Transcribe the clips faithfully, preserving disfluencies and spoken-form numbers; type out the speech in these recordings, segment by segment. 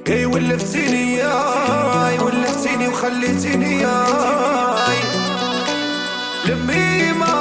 اي ولفتيني ياي ولفتيني وخليتيني ياي لميمة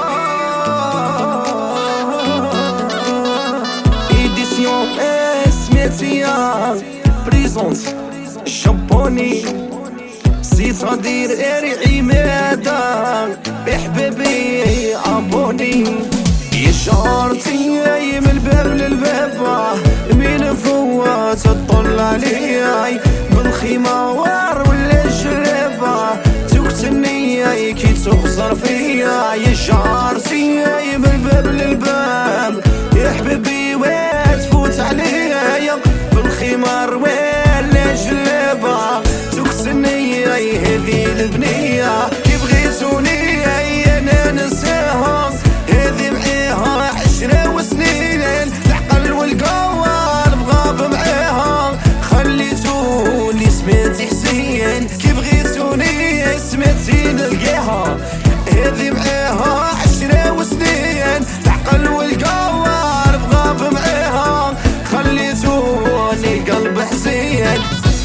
ايديسيون اسميتي يا بريزونت الشابوني سي صدير ارعي مادا بحبيبي ابوني يا شعرتي من الباب للباب مين فوات تطل علي بالخمار ولا الجلابة تقتلني كي تخسر فيا يا شعرتي من الباب للباب يا حبيبي وتفوت عليا بالخمار ولا الجلابة تقتلني هذي البنية كي بغيتوني انا ننساها هذي معاها عشرة وسنين العقل والقوار بغاب معاها خليتوني سميتي حسين كي بغيتوني سميتي نلقاها هذي معاها عشرة وسنين العقل والقوار بغاب معاها خليتوني قلب حزين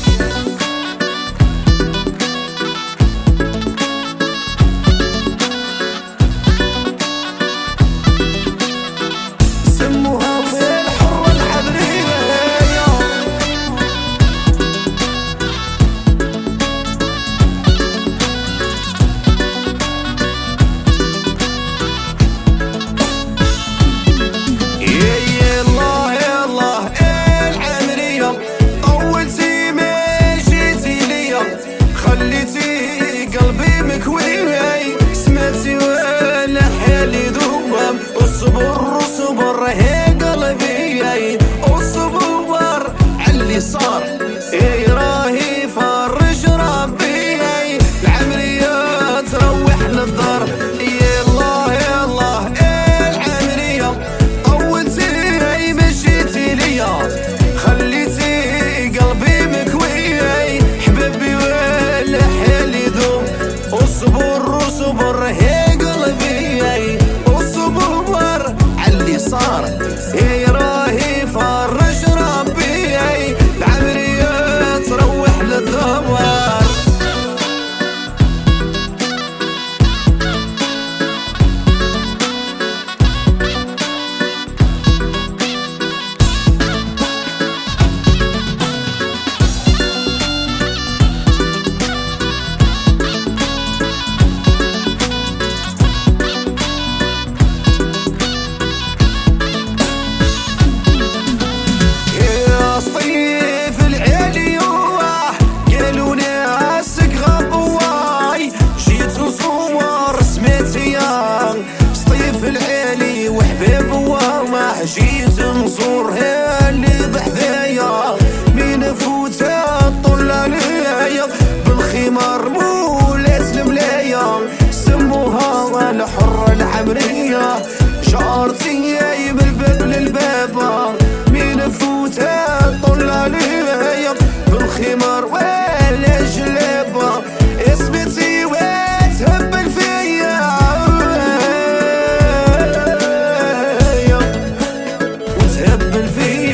خليتي قلبي مكوي سمعتي ولا حالي ذوام اصبر اصبر هي قلبي اصبر عاللي صار اي راهي فرج ربي العملية تروح للدار يا الله يا الله العملية طولتي مشيتي ليا خليتي قلبي مكوي حبيبي اصبر اصبر هي قلبي اصبر عاللي صار هي راهي فرج ربي العملية تروح للدوار وحبيب وما جيت نزور اللي بحذايا مين فوتا طل عليا بالخمار مولات الملايا سموها الحرة العمرية جارتي بالباب للباب مين فوتا طل عليا بالخمار ولا جلابة اسمتي وتهبل فيا هبل فيه